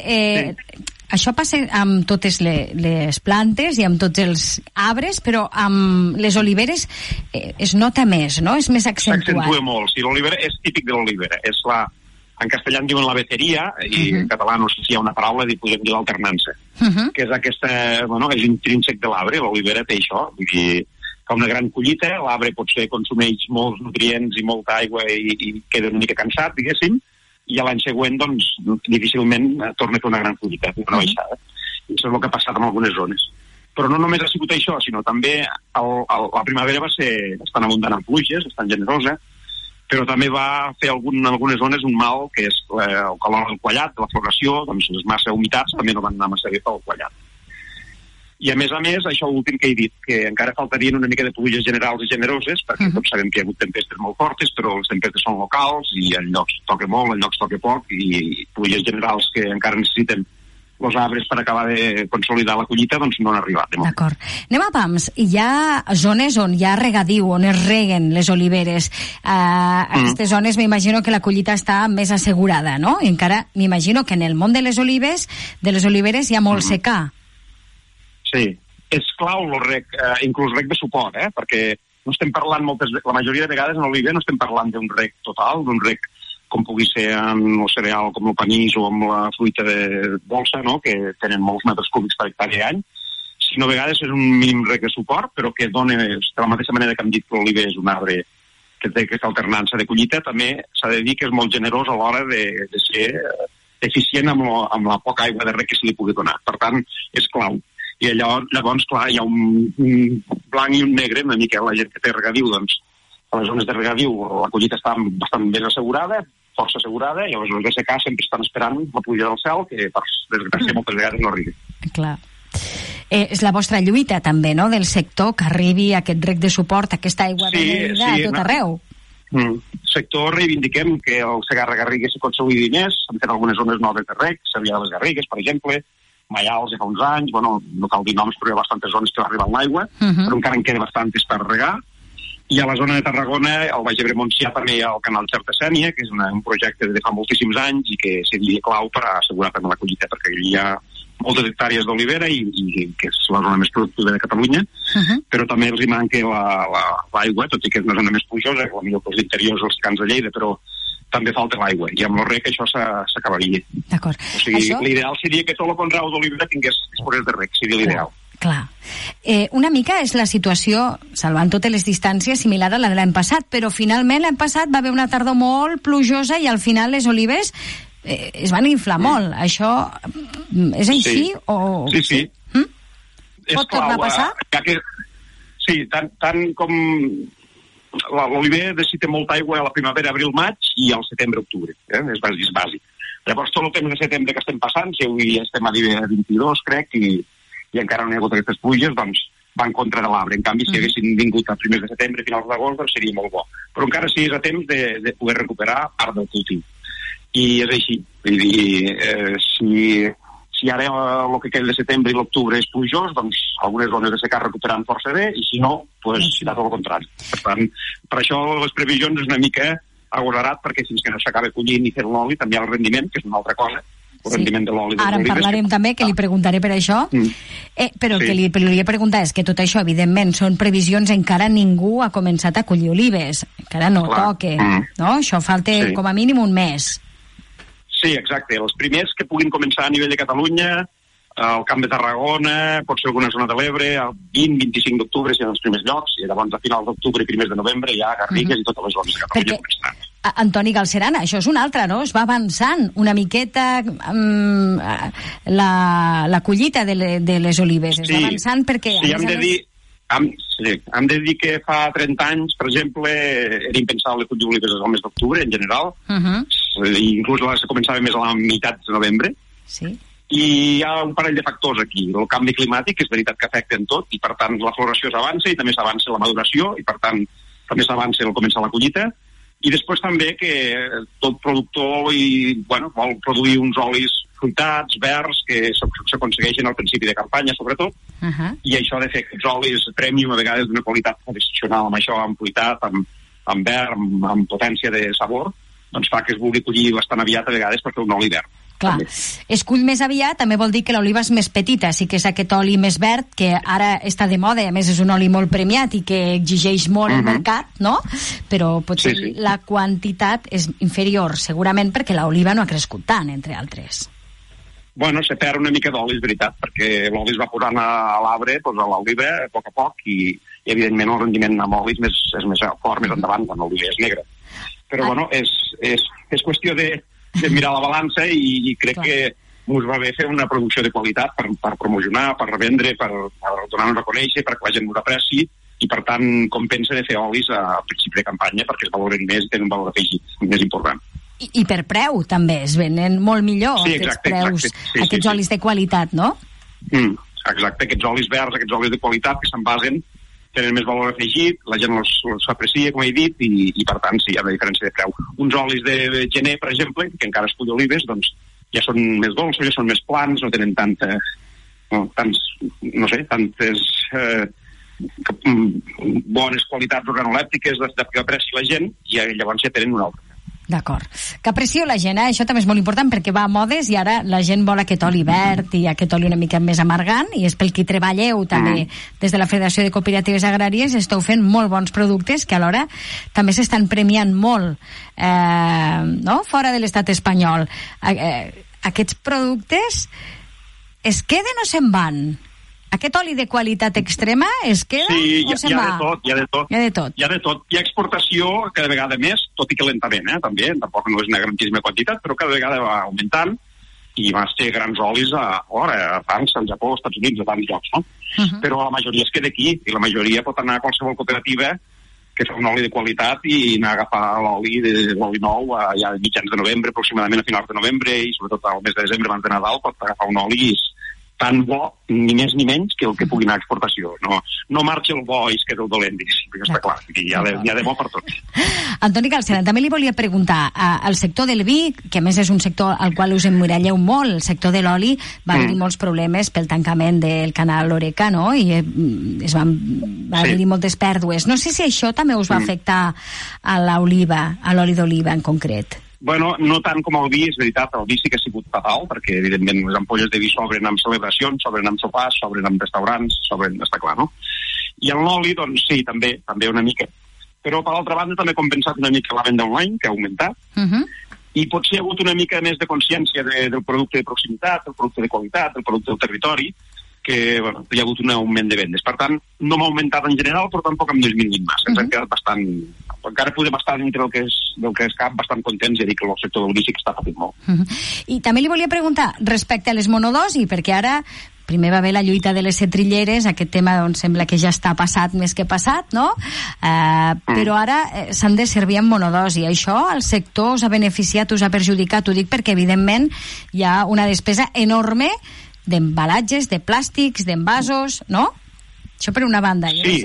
això passa amb totes les plantes i amb tots els arbres, però amb les oliveres es nota més, no? És més accentuat. S'accentua molt. Sí, l'olivera és típic de l'olivera. És en castellà en diuen la beceria, i en català no sé si hi ha una paraula, podem dir l'alternança, que és aquesta, és intrínsec de l'arbre. L'olivera té això, vull dir, fa una gran collita, l'arbre potser consumeix molts nutrients i molta aigua i queda una mica cansat, diguéssim, i a l'any següent, doncs, difícilment torna a fer una gran collita, una baixada. I això és el que ha passat en algunes zones. Però no només ha sigut això, sinó també la primavera va ser bastant abundant en pluges, bastant generosa, però també va fer en algunes zones un mal, que és el calor del quallat, de la floració, doncs les massa humitats també no van anar massa bé pel quallat. I a més, això últim que he dit, que encara faltarien una mica de pluges generals i generoses, perquè tots sabem que hi ha hagut tempestes molt fortes, però les tempestes són locals, i en llocs toca molt, en llocs toca poc, i pluges generals que encara necessiten els arbres per acabar de consolidar la collita, doncs no han arribat. D'acord. Anem a pams. Hi ha zones on hi ha regadiu, on es reguen les oliveres. Aquestes zones m'imagino que la collita està més assegurada, no? I encara m'imagino que en el món de les oliveres hi ha molt secà. Sí, és clau el reg, inclús reg de suport, perquè no estem parlant la majoria de vegades en l'oliver no estem parlant d'un reg total, d'un reg com pugui ser en el cereal, com el panís o amb la fruita de dolça, no?, que tenen molts metres cúbics per hectàrea a any, sinó a vegades és un mínim reg de suport, però que dona, de la mateixa manera que hem dit que l'oliver és un arbre que té aquesta alternança de collita, també s'ha de dir que és molt generós a l'hora de ser eficient amb la poca aigua de reg que se li pugui donar. Per tant, és clau. I llavors, clar, hi ha un blanc i un negre, una mica la gent que té regadiu, doncs, a les zones de regadiu la collita està bastant ben assegurada, força assegurada, i a les zones de secà sempre estan esperant la pluja del cel, que per desgràcia moltes vegades no arribi. Clar. És la vostra lluita també, no?, del sector, que arribi aquest reg de suport, aquesta aigua de Lleida a tot arreu. Sector, reivindiquem que el Segarra-Garrigues s'hi consolidi més, hem fet algunes zones noves de reg, Cervià de les Garrigues, per exemple, Maials ja fa uns anys, no cal dir noms, però hi ha bastantes zones que va arribar amb l'aigua, però encara en queda bastantes per regar. I a la zona de Tarragona, al Baix Ebre Montsià, també hi ha el canal Xerta-Sénia, que és un projecte de fa moltíssims anys i que seria clau per assegurar també la collita, perquè hi ha moltes hectàrees d'olivera i que és la zona més productiva de Catalunya, però també els hi manca l'aigua, tot i que és una zona més plujosa, potser pels interiors dels camps de Lleida, però també falta l'aigua, i amb el reg això s'acabaria. D'acord. O sigui, l'ideal seria que tot el conreu d'olivera tingués disposés de reg, seria l'ideal. Clar. Una mica és la situació, salvant totes les distàncies, similar a la de l'any passat, però finalment l'any passat va haver una tardor molt plujosa i al final les olives es van inflar molt. Això és així? Sí. Pot tornar a passar? Sí, tant com l'oliver necessita molta aigua a la primavera, abril, maig i al setembre-octubre, és bàsic. Llavors, tot el temps de setembre que estem passant, si avui estem a 22, crec, i encara no hi ha hagut aquestes pluges, doncs va en contra de l'arbre. En canvi, si haguessin vingut a primers de setembre, finals d'agost, doncs seria molt bo. Però encara sí és a temps de poder recuperar part del cultiu. I és així. Vull dir, si ara el que queda de setembre i l'octubre és plujós, doncs algunes zones de secà recuperaran força bé, i si no, doncs serà tot el contrari. Per tant, per això les previsions és una mica agosarat, perquè fins que no s'acaba collint i fent l'oli, també hi ha el rendiment, que és una altra cosa, el rendiment de l'oli. Ara en parlarem també, que li preguntaré per això, però el que li volia preguntar és que tot això, evidentment, són previsions, encara ningú ha començat a collir olives, encara no toca, no? Això falta com a mínim un mes. Sí, exacte. Els primers que puguin començar a nivell de Catalunya al Camp de Tarragona, pot ser alguna zona de l'Ebre, el 20-25 d'octubre si en els primers llocs, i llavors a finals d'octubre i primers de novembre hi ha Garrigues i totes les zones de Catalunya. Antoni Galceran, això és una altra, no? Es va avançant una miqueta la collita de les olives, es va avançant perquè... Sí, hem de dir que fa 30 anys, per exemple, era impensable collir olives al mes d'octubre, en general, inclús se començava més a la meitat de novembre, i hi ha un parell de factors aquí. El canvi climàtic, és veritat que afecta en tot, i per tant la floració s'avança i també s'avança la maduració, i per tant també s'avança el començar la collita, i després també que tot productor vol produir uns olis fruitats, verds, que s'aconsegueixen al principi de campanya, sobretot, i això ha de fer que els olis premium, a vegades d'una qualitat excepcional, amb això, amb fruitat, amb verd, amb potència de sabor, doncs fa que es vulgui collir bastant aviat, a vegades, per fer un oli verd. Clar, es cull més aviat també vol dir que l'oliva és més petita, sí que és aquest oli més verd que ara està de moda, a més és un oli molt premiat i que exigeix molt el mercat, no? Però potser la quantitat és inferior, segurament perquè l'oliva no ha crescut tant, entre altres. Bueno, se perd una mica d'oli, és veritat, perquè l'oli es va posant a l'arbre, doncs a l'oliva, a poc, i evidentment el rendiment amb olis és més fort més endavant quan l'oliva és negra. Però bueno, és qüestió de mirar la balança i crec que ens va bé fer una producció de qualitat per promocionar, per revendre, per donar-nos a conèixer, perquè la gent ens apreci, i per tant compensa de fer olis a principi de campanya perquè es valoren més i tenen un valor afegit més important. I per preu també, es venen molt millor aquests olis de qualitat, no? Exacte, aquests olis verds, aquests olis de qualitat que s'envasen tenen més valor afegit, la gent els aprecia, com he dit, i per tant sí, hi ha una diferència de preu. Uns olis de gener, per exemple, que encara es cull olives, doncs ja són més dolços, ja són més plans, no tenen tantes bones qualitats organolèptiques que apreci la gent, i llavors ja tenen un altre. D'acord. Que aprecio la gent, això també és molt important perquè va a modes i ara la gent vol aquest oli verd i aquest oli una mica més amargant, i és pel que treballeu també des de la Federació de Cooperatives Agràries, esteu fent molt bons productes que alhora també s'estan premiant molt fora de l'estat espanyol. Aquests productes es queden o se'n van? Aquest oli de qualitat extrema es queda o se'n va? Hi ha de tot. Hi ha exportació cada vegada més, tot i que lentament, també, tampoc no és una grandíssima quantitat, però cada vegada va augmentant, i vas fer grans olis a França, al Japó, als Estats Units, a tants llocs, no? Però la majoria es queda aquí, i la majoria pot anar a qualsevol cooperativa que fa un oli de qualitat i anar a agafar l'oli nou ja a mitjans de novembre, aproximadament a finals de novembre, i sobretot al mes de desembre, abans de Nadal, pot agafar un oli tan bo, ni més ni menys, que el que pugui anar a exportació. No marxa el bo i es queda el dolent, perquè està clar, hi ha de bo per tots. Antoni Galceran, també li volia preguntar, al sector del vi, que a més és un sector al qual us emmiralleu molt, el sector de l'oli, va haver-hi molts problemes pel tancament del canal Horeca, no? I va haver-hi moltes pèrdues. No sé si això també us va afectar a l'oliva, a l'oli d'oliva en concret. Bueno, no tant com el vi, és veritat, el vi sí que ha sigut fatal, perquè evidentment les ampolles de vi s'obren amb celebracions, s'obren amb sopars, s'obren amb restaurants, està clar, no? I en l'oli, doncs sí, també una mica. Però per l'altra banda també ha compensat una mica la venda online, que ha augmentat, i potser hi ha hagut una mica més de consciència del producte de proximitat, del producte de qualitat, del producte del territori, que hi ha hagut un augment de vendes. Per tant, no m'ha augmentat en general, però tampoc hem disminuït massa. Ens hem quedat bastant... Encara podem estar dintre del que és cap bastant contents, i dir que el sector del vi sí que està patint molt. I també li volia preguntar respecte a les monodosi, perquè ara primer va haver la lluita de les cetrilleres, aquest tema doncs sembla que ja està passat més que passat, no? Però ara s'han de servir amb monodosi. Això al sector us ha beneficiat, us ha perjudicat? Ho dic perquè evidentment hi ha una despesa enorme d'embalatges, de plàstics, d'envasos, no? Això per una banda. Sí,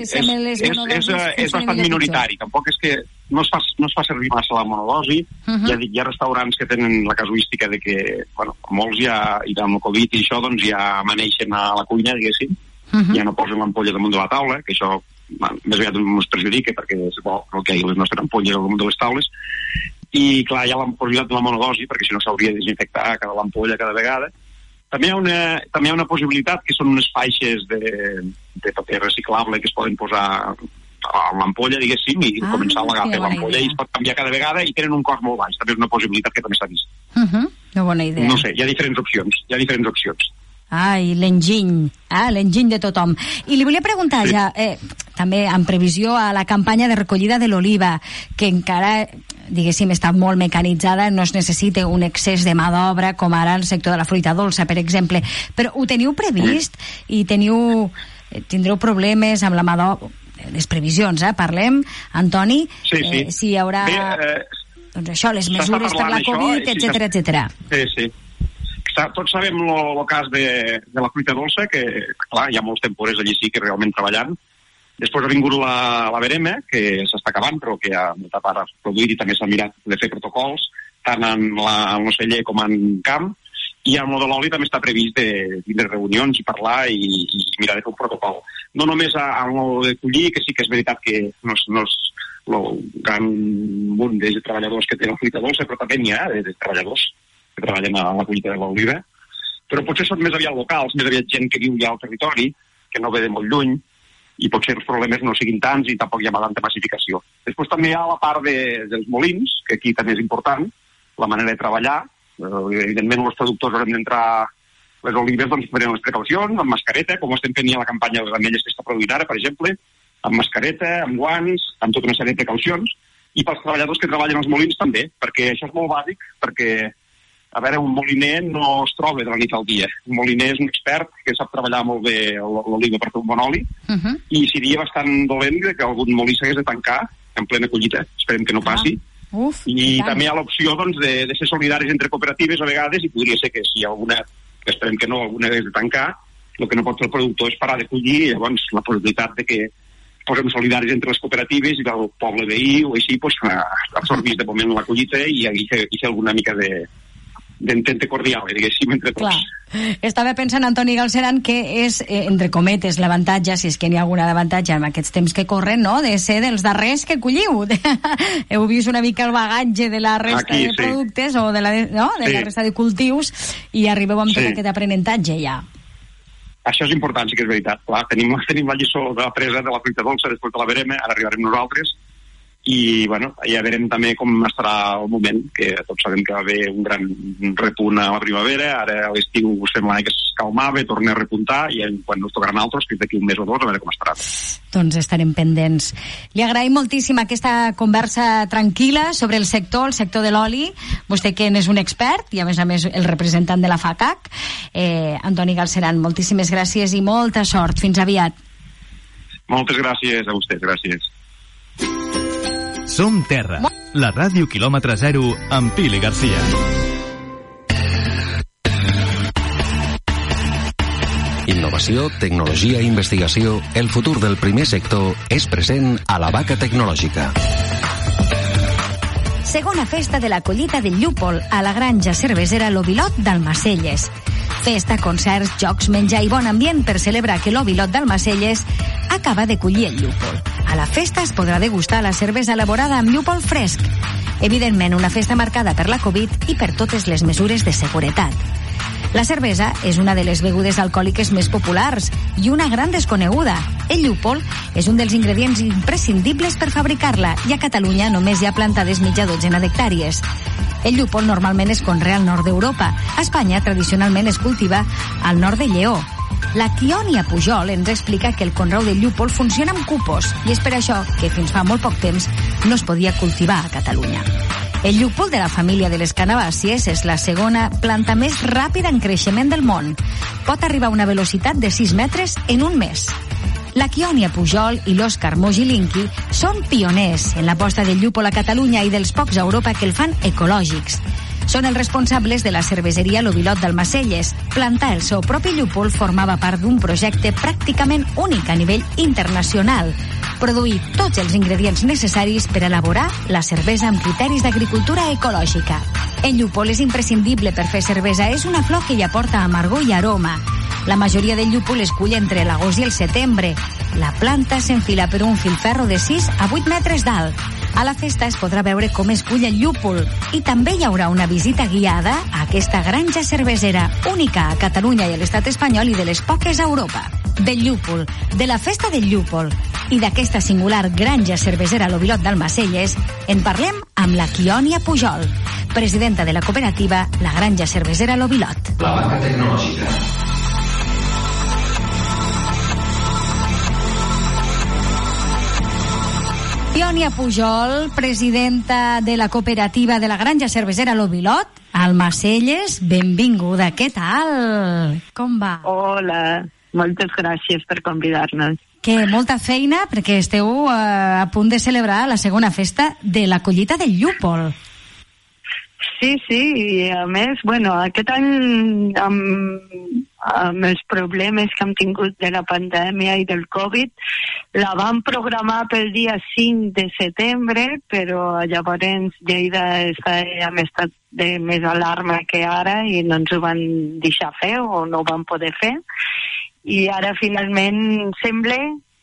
és bastant minoritari. Tampoc és que no es fa servir massa la monodosi. Hi ha restaurants que tenen la casuística de que, molts ja, i amb el Covid i això, doncs ja amaneixen a la cuina, diguéssim, ja no posen l'ampolla damunt de la taula, que això més aviat ens perjudica, perquè és bo que hi hagi les nostres ampolles al damunt de les taules. I clar, hi ha la possibilitat de la monodosi, perquè si no s'hauria de desinfectar l'ampolla cada vegada. També hi ha una possibilitat, que són unes faixes de paper reciclable que es poden posar a l'ampolla, diguéssim, i començar a agafar l'ampolla, i es pot canviar cada vegada, i tenen un cost molt baix. També és una possibilitat que també s'ha vist. Una bona idea. No sé, hi ha diferents opcions. Ai, l'enginy de tothom. I li volia preguntar ja, també en previsió a la campanya de recollida de l'oliva, que encara, diguéssim, està molt mecanitzada, no es necessita un excés de mà d'obra com ara el sector de la fruita dolça, per exemple, però ho teniu previst i tindreu problemes amb la mà d'obra? Les previsions, parlem, Antoni, si hi haurà doncs això, les mesures per la Covid, etcètera, etcètera. Sí. Tots sabem el cas de la fruita dolça, que clar, hi ha molts temporers allí sí que realment treballant. Després ha vingut la verema, que s'està acabant, però que ha molta part produït i també s'ha mirat de fer protocols, tant en l'oceller com en camp, i amb el de l'oli també està previst de tindre reunions i parlar i mirar de fer un protocol. No només amb el de collir, que sí que és veritat que no és el gran munt de treballadors que tenen fruita dolça, però també n'hi ha de treballadors que treballen a la collita de l'oliva, però potser són més aviat locals, més aviat gent que viu ja al territori, que no ve de molt lluny, i potser els problemes no siguin tants i tampoc hi ha tanta massificació. Després també hi ha la part dels molins, que aquí també és important, la manera de treballar. Evidentment, els productors haurem d'entrar les olives, doncs farem les precaucions, amb mascareta, com estem fent ja la campanya de les ametlles que està produint ara, per exemple, amb mascareta, amb guants, amb tota una sèrie de precaucions, i pels treballadors que treballen als molins també, perquè això és molt bàsic, perquè a veure, un moliner no es troba de la nit al dia. Un moliner és un expert que sap treballar molt bé l'oliva per fer un bon oli, i seria bastant dolent que algun molí s'hagués de tancar en plena collita. Esperem que no passi. I també hi ha l'opció doncs, de ser solidaris entre cooperatives a vegades, i podria ser que si hi ha alguna, que esperem que no, alguna hagués de tancar, el que no pot fer el productor és parar de collir, i llavors la possibilitat de que posem solidaris entre les cooperatives i del poble veí o així, doncs, absorbís de moment la collita i fer alguna mica d'entente cordial, diguéssim, entre tots. Clar. Estava pensant, Antoni Galceran, que és, entre cometes, l'avantatge, si és que n'hi ha alguna d'avantatge en aquests temps que corren, no?, de ser dels darrers que colliu. Heu vist una mica el bagatge de la resta de productes o de la resta de cultius i arribeu amb tot aquest aprenentatge ja. Això és important, sí que és veritat. Clar, tenim la lliçó de la presa de la fruita dolça després de la verema, ara arribarem nosaltres, i bueno, ja veurem també com estarà el moment, que tots sabem que va haver un gran repunt a la primavera, ara a l'estiu sembla que es calmava, torna a repuntar, i quan ens tocaran altres, que és d'aquí un mes o dos, a veure com estarà. Doncs estarem pendents. Li agraïm moltíssim aquesta conversa tranquil·la sobre el sector de l'oli, vostè que n'és un expert i a més el representant de la FACAC. Antoni Galceran, moltíssimes gràcies i molta sort. Fins aviat. Moltes gràcies a vostès, gràcies. Som Terra, la ràdio quilòmetre zero amb Pili Garcia. Innovació, tecnologia i investigació, el futur del primer sector és present a la Vaca Tecnològica. Segona festa de la collita del llúpol a la granja cervesera L'Ovilot d'Almacelles. Festa, concerts, jocs, menjar i bon ambient per celebrar que l'Ovilot d'Almacelles acaba de collir el llúpol. A la festa es podrà degustar la cervesa elaborada amb llúpol fresc. Evidentment, una festa marcada per la Covid i per totes les mesures de seguretat. La cervesa és una de les begudes alcohòliques més populars i una gran desconeguda. El llúpol és un dels ingredients imprescindibles per fabricar-la i a Catalunya només hi ha plantades mitja dotzena d'hectàrees. El llúpol normalment es conrea al nord d'Europa. A Espanya tradicionalment es cultiva al nord de Lleó. La Quionia Pujol ens explica que el conreu del llúpol funciona amb cupos i és per això que fins fa molt poc temps no es podia cultivar a Catalunya. El llúpol de la família de les canabàcies és la segona planta més ràpida en creixement del món. Pot arribar a una velocitat de 6 metres en un mes. La Quionia Pujol i l'Òscar Mogilinki són pioners en la posta del llúpol a Catalunya i dels pocs a Europa que el fan ecològics. Són els responsables de la cerveseria L'Ovilot d'Almacelles. Plantar el seu propi llúpol formava part d'un projecte pràcticament únic a nivell internacional. Produir tots els ingredients necessaris per elaborar la cervesa amb criteris d'agricultura ecològica. El llúpol és imprescindible per fer cervesa. És una flor que hi aporta amargor i aroma. La majoria del llúpol es cull entre l'agost i el setembre. La planta s'enfila per un filferro de 6 a 8 metres d'alt. A la festa es podrà veure com es cull el llúpol i també hi haurà una visita guiada a aquesta granja cervesera única a Catalunya i a l'estat espanyol i de les poques a Europa. Del llúpol, de la festa del llúpol i d'aquesta singular granja cervesera L'Ovilot d'Almacelles en parlem amb la Quionia Pujol, presidenta de la cooperativa La Granja Cervesera L'Ovilot. La Vaca Tecnològica. Quíonia Pujol, presidenta de la cooperativa de la granja cervesera L'Ovilot, Almacelles, benvinguda. Què tal? Com va? Hola, moltes gràcies per convidar-nos. Que molta feina, perquè esteu a punt de celebrar la segona festa de la collita del llúpol. Sí, i a més, aquest any amb els problemes que hem tingut de la pandèmia i del Covid, la vam programar pel dia 5 de setembre, però llavors Lleida està en estat de més alarma que ara i no ens ho van deixar fer o no ho van poder fer. I ara finalment sembla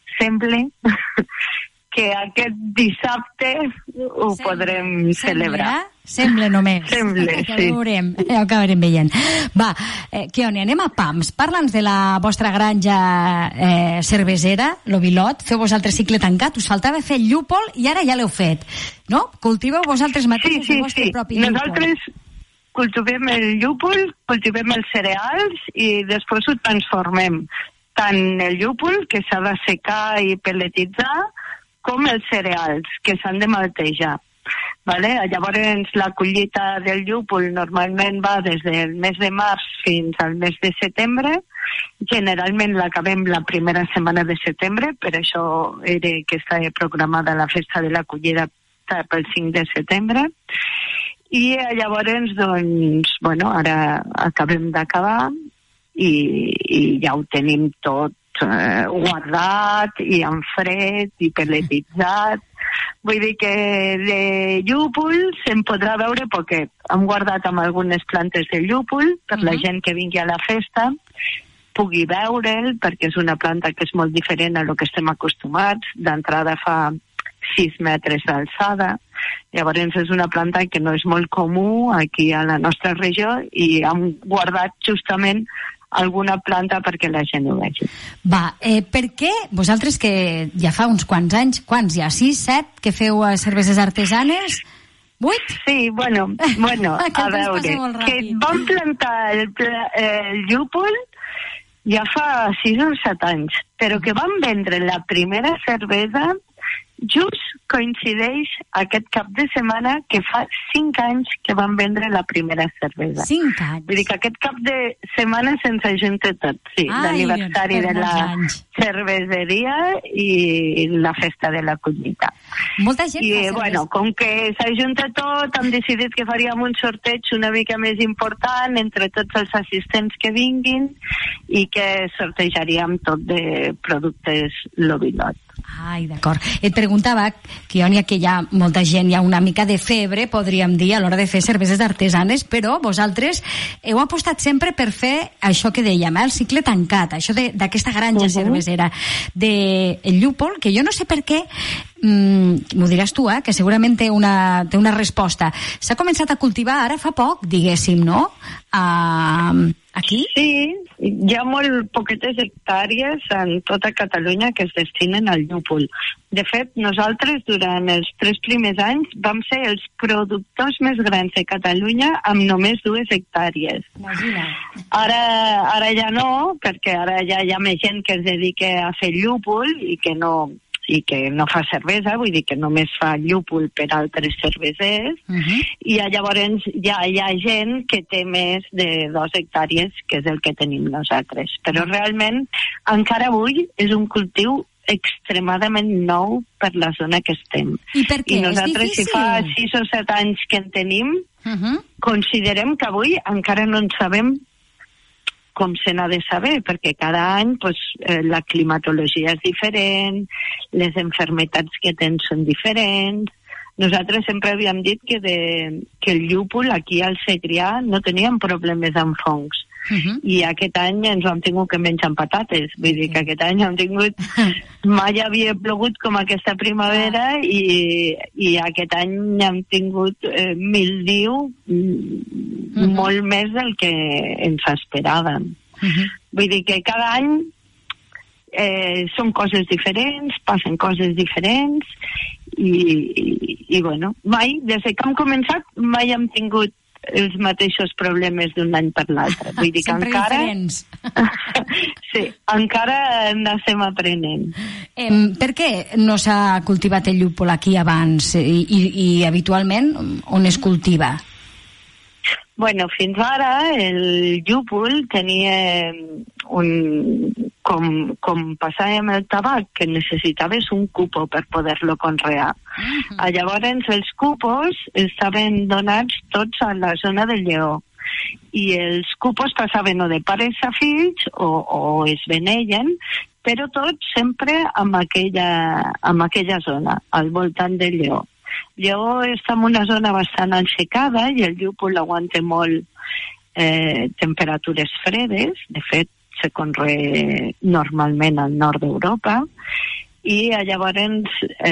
que aquest dissabte ho podrem celebrar. Sembla només. Sembla, sí. Ja ho acabarem veient. Va, Quíonia, anem a pams. Parla'ns de la vostra granja cervesera, L'Ovilot. Feu vosaltres cicle tancat, us faltava fer el llúpol i ara ja l'heu fet, no? Cultiveu vosaltres mateixos el vostre propi llúpol. Nosaltres cultivem el llúpol, cultivem els cereals i després ho transformem. Tant el llúpol, que s'ha de secar i pelletitzar, com els cereals, que s'han de maltejar. Vale? Llavors la collita del llúpol normalment va des del mes de març fins al mes de setembre. Generalment l'acabem la primera setmana de setembre, per això era que està programada la festa de la collita pel 5 de setembre. I llavors, ara acabem d'acabar i ja ho tenim tot guardat i en fred i pelletitzat. Vull dir que de llúpol se'n podrà veure poquet. Hem guardat amb algunes plantes de llúpol per la gent que vingui a la festa pugui veure'l, perquè és una planta que és molt diferent a lo que estem acostumats. D'entrada fa 6 metres d'alçada. Llavors és una planta que no és molt comú aquí a la nostra regió i hem guardat justament alguna planta perquè la gent ho vegi. Va, per què vosaltres que ja fa uns quants anys, quants ja, 6, 7, que feu cerveses artesanes? 8? Sí, bueno, a veure, que vam plantar el llúpol ja fa 6 o 7 anys, però que vam vendre la primera cervesa just coincideix aquest cap de setmana que fa 5 anys que vam vendre la primera cervesa. 5 anys? Vull dir que aquest cap de setmana se'ns ajunta tot, sí, l'aniversari de la cerveseria i la festa de la collita. Molta gent I, com que s'ajunta tot, hem decidit que faríem un sorteig una mica més important entre tots els assistents que vinguin i que sortejaríem tot de productes L'Ovilot. Ai, d'acord. Et preguntava, Quíonia, que hi ha molta gent, hi ha una mica de febre, podríem dir, a l'hora de fer cerveses artesanes, però vosaltres heu apostat sempre per fer això que dèiem, el cicle tancat, això d'aquesta granja cervesera de llúpol, que jo no sé per què, m'ho diràs tu, que segurament té una resposta. S'ha començat a cultivar ara fa poc, diguéssim, no? Aquí? Sí, hi ha molt poquetes hectàrees en tota Catalunya que es destinen al llúpol. De fet, nosaltres durant els 3 primers anys vam ser els productors més grans de Catalunya amb només 2 hectàrees. Imagina. Ara ja no, perquè ara ja hi ha més gent que es dedica a fer llúpol i que no fa cervesa, vull dir que només fa llúpol per altres cervesers, i llavors ja hi ha gent que té més de 2 hectàrees, que és el que tenim nosaltres. Però realment, encara avui, és un cultiu extremadament nou per la zona que estem. I per què? I nosaltres, si fa 6 o 7 anys que en tenim, considerem que avui encara no en sabem com se n'ha de saber, perquè cada any la climatologia és diferent, les malalties que tens són diferents. Nosaltres sempre havíem dit que el llúpol aquí al Segrià no teníem problemes amb fongs. I aquest any ens ho hem tingut que menjar amb patates. Vull dir que aquest any hem tingut... Mai havia plogut com aquesta primavera i aquest any hem tingut mildiu molt més del que ens esperàvem. Vull dir que cada any són coses diferents, passen coses diferents i mai, des que hem començat, mai hem tingut els mateixos problemes d'un any per l'altre. Vull dir que sempre encara... diferents. Sí, encara n'estem aprenent. Per què no s'ha cultivat el llúpol aquí abans i habitualment on es cultiva? Bueno, fins ara el llúpol tenia com passava amb el tabac, que necessitaves un cupo per poder-lo conrear. Llavors els cupos estaven donats tots a la zona del Lleó i els cupos passaven o de pares a fills o es veneien, però tots sempre amb aquella zona, al voltant del Lleó. Lleó està en una zona bastant aixecada i el llúpol aguanta molt temperatures fredes. De fet, se conrea normalment al nord d'Europa i llavors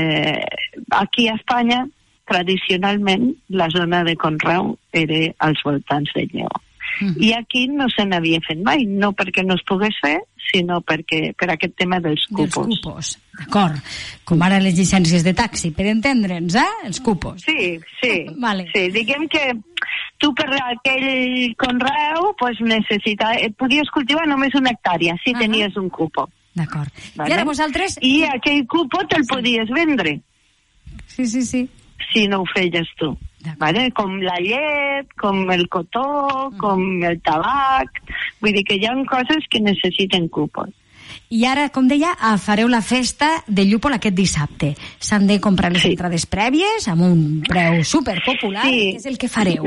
aquí a Espanya tradicionalment la zona de conreu era als voltants de Lleó. I aquí no se n'havia fet mai, no perquè no es pogués fer, sinó per aquest tema dels cupos. Dels cupos, d'acord. Com ara les llicències de taxi, per entendre'ns, els cupos. Sí. Vale. Sí, diguem que tu per aquell conreu podies cultivar només una hectàrea si tenies un cupo. D'acord. Vale? I ara vosaltres... I aquell cupo te'l podies vendre. Sí. Si no ho feies tu. Vale? Com la llet, com el cotó, com el tabac. Vull dir que hi ha coses que necessiten cupos. I ara, com deia, fareu la festa del llúpol aquest dissabte. S'han de comprar les entrades prèvies amb un preu superpopular. Sí. Què és el que fareu?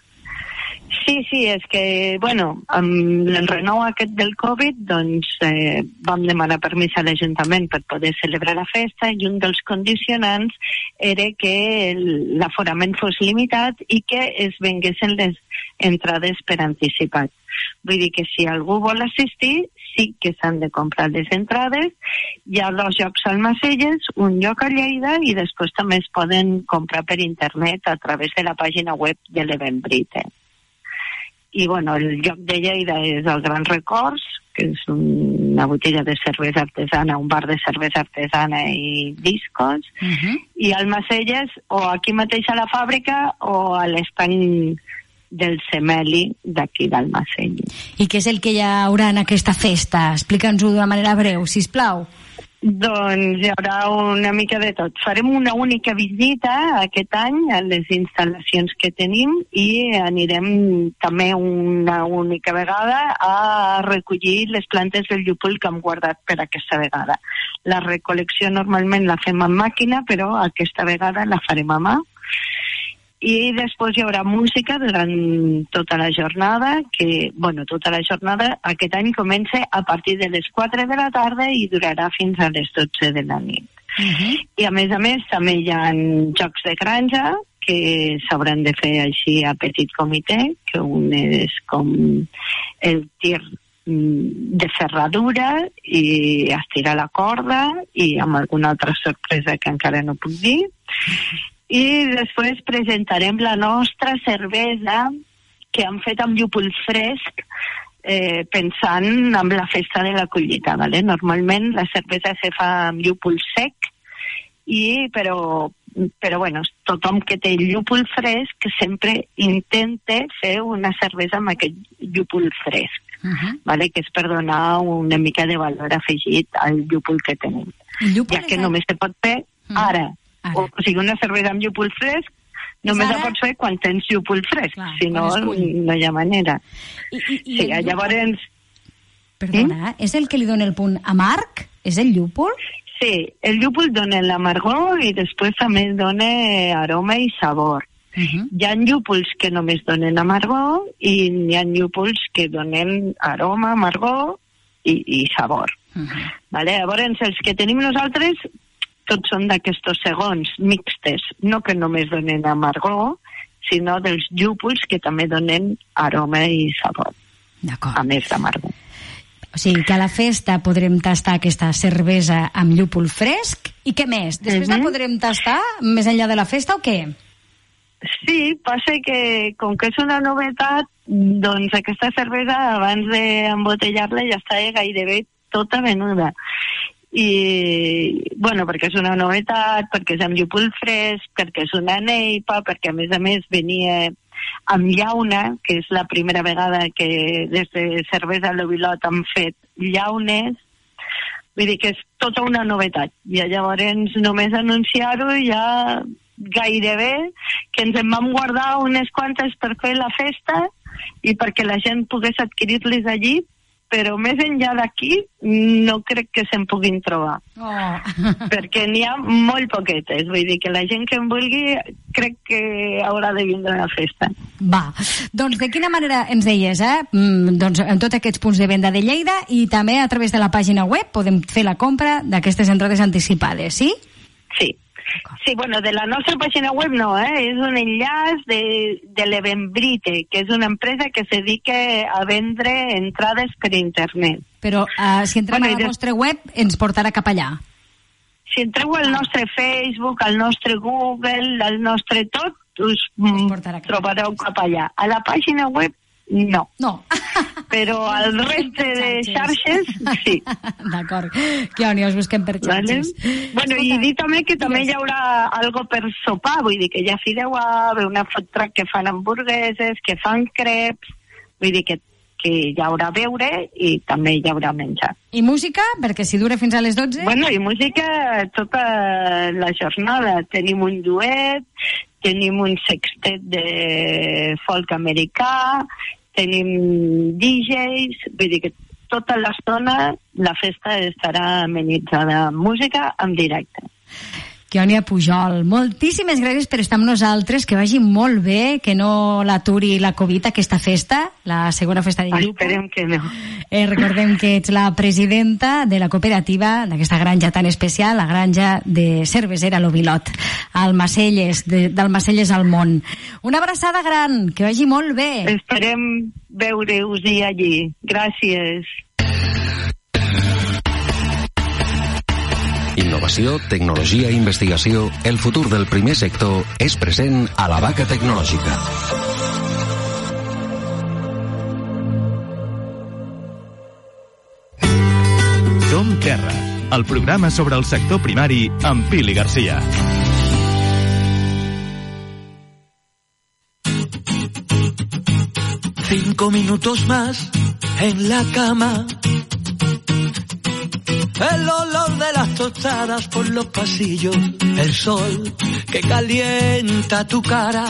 Sí, és que, amb el renou aquest del Covid, doncs vam demanar permís a l'Ajuntament per poder celebrar la festa i un dels condicionants era que l'aforament fos limitat i que es venguessin les entrades per anticipat. Vull dir que si algú vol assistir, sí que s'han de comprar les entrades. Hi ha 2 llocs al Almacelles, un lloc a Lleida i després també es poden comprar per internet a través de la pàgina web de l'Eventbrite. I, el lloc de Lleida és el Gran Records, que és una botella de cervesa artesana, un bar de cervesa artesana i discos, i al Almacelles, o aquí mateix a la fàbrica, o a l'estany del Semeli d'aquí d'Almacelles. I què és el que hi haurà en aquesta festa? Explica'ns-ho d'una manera breu, sisplau. Doncs hi haurà una mica de tot. Farem una única visita aquest any a les instal·lacions que tenim i anirem també una única vegada a recollir les plantes del llúpol que hem guardat per aquesta vegada. La recol·lecció normalment la fem amb màquina, però aquesta vegada la farem a mà. I després hi haurà música durant tota la jornada, tota la jornada aquest any comença a partir de les 4 de la tarda i durarà fins a les 12 de la nit. I a més també hi ha jocs de granja que s'hauran de fer així a petit comitè, que un és com el tir de ferradura i estirar la corda i amb alguna altra sorpresa que encara no puc dir. I després presentarem la nostra cervesa que hem fet amb llúpol fresc pensant en la festa de la collita. ¿Vale? Normalment la cervesa se fa amb llúpol sec, però tothom que té llúpol fresc sempre intenta fer una cervesa amb aquest llúpol fresc, ¿vale? Que és per donar una mica de valor afegit al llúpol que tenim. Ja que només se pot fer ara. O sigui, una cervesa amb llúpol fresc només la pots fer quan tens llúpol fresc, si no, no hi ha manera. Sí, llavors... Perdona, és el que li dona el punt amarg? És el llúpol? Sí, el llúpol dona l'amargor i després també dona aroma i sabor. Hi ha llúpols que només donen amargor i hi ha llúpols que donen aroma, amargor i sabor. Vale? Llavors, els que tenim nosaltres tots són d'aquestos segons, mixtes, no que només donen amargor, sinó dels llúpols que també donen aroma i sabor, a més d'amargor. O sigui que a la festa podrem tastar aquesta cervesa amb llúpol fresc, i què més? Després la podrem tastar més enllà de la festa o què? Sí, passa que com que és una novetat, doncs aquesta cervesa abans d'embotellar-la ja està gairebé tota venuda. I, perquè és una novetat, perquè és amb llúpol fresc, perquè és una neipa, perquè a més venia amb llauna, que és la primera vegada que des de Cervesa l'Ovilot han fet llaunes. Vull dir que és tota una novetat. I llavors només anunciar-ho ja gairebé que ens en vam guardar unes quantes per fer la festa i perquè la gent pogués adquirir-les allí, però més enllà d'aquí no crec que se'n puguin trobar. Perquè n'hi ha molt poquetes. Vull dir que la gent que en vulgui crec que haurà de vindre a la festa. Va, doncs de quina manera ens deies, doncs en tots aquests punts de venda de Lleida i també a través de la pàgina web podem fer la compra d'aquestes entrades anticipades, sí? Sí. Sí, bueno, de la nostra pàgina web no, és un enllaç de l'Eventbrite, que és una empresa que se dedica a vendre entrades per internet. Però si entrem a la nostra web ens portarà cap allà. Si entreu al nostre Facebook, al nostre Google, al nostre tot, us trobareu cap allà. A la pàgina web no. Però al reste de xarxes sí. D'acord, Kioni, us busquem per xarxes. Bueno, i dir també que també hi haurà algo per sopar, vull dir que ja fireu a veure una food truck que fan hamburgueses, que fan creps, vull dir que hi haurà beure i també hi haurà menjar. I música? Perquè si dura fins a les 12? Bueno, i música tota la jornada. Tenim un duet, tenim un sextet de folk americà, tenim DJs, vull dir que tota l'estona la festa estarà amenitzada amb música en directe. Kiònia Pujol, moltíssimes gràcies per estar amb nosaltres, que vagi molt bé, que no l'aturi la Covid aquesta festa, la segona festa de Llúpol. Esperem que no. Recordem que ets la presidenta de la cooperativa d'aquesta granja tan especial, la granja de cervesera l'Ovilot, d'Almacelles al món. Una abraçada gran, que vagi molt bé. Esperem veure-us-hi allí. Gràcies. Innovació, tecnologia i investigació, el futur del primer sector és present a la Vaca Tecnològica. Som Terra, el programa sobre el sector primari amb Pili Garcia. Cinco minutos más en la cama. El olor de las tostadas por los pasillos, el sol que calienta tu cara.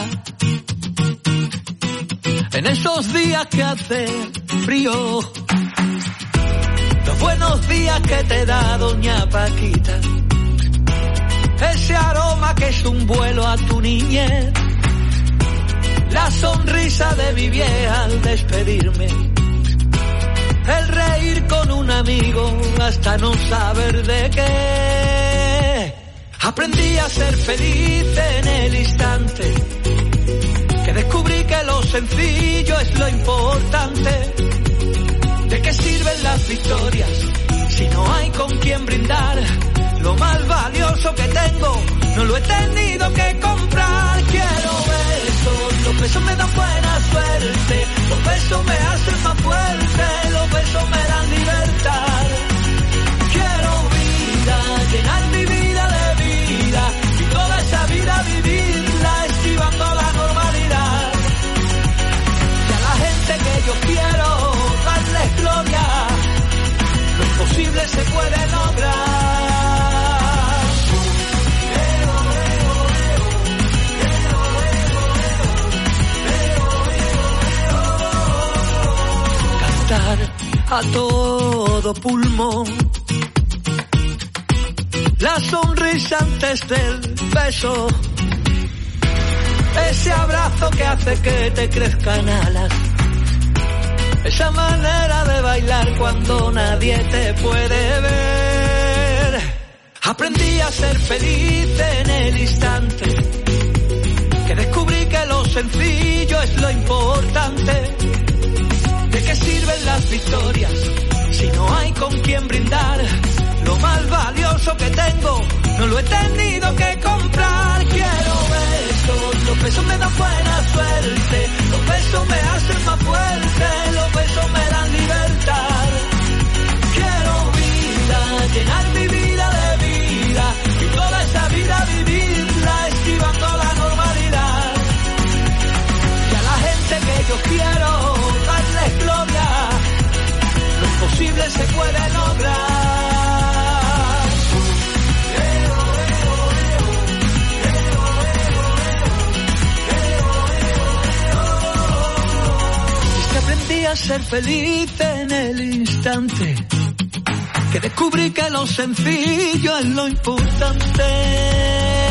En esos días que hace frío, los buenos días que te da doña Paquita, ese aroma que es un vuelo a tu niñez, la sonrisa de mi vieja al despedirme, el reír con un amigo hasta no saber de qué. Aprendí a ser feliz en el instante que descubrí que lo sencillo es lo importante. ¿De qué sirven las victorias si no hay con quien brindar? Lo más valioso que tengo no lo he tenido que comprar. Quiero besos, los besos me dan buena suerte, los besos me hacen más fuerte, los besos me dan libertad. Quiero vida, llenar mi vida de vida y toda esa vida vivirla esquivando la normalidad. Y a la gente que yo quiero darles gloria, lo imposible se puede lograr. A todo pulmón, la sonrisa antes del beso, ese abrazo que hace que te crezcan alas, esa manera de bailar cuando nadie te puede ver. Aprendí a ser feliz en el instante que descubrí que lo sencillo es lo importante. ¿De qué sirven las victorias si no hay con quien brindar? Lo más valioso que tengo no lo he tenido que comprar. Quiero besos, los besos me dan buena suerte, los besos me hacen más fuerte, los besos me dan libertad. Quiero vida, llenar mi vida de vida y toda esa vida vivirla esquivando la normalidad. Y a ser feliz en el instante, que descubrí que lo sencillo es lo importante.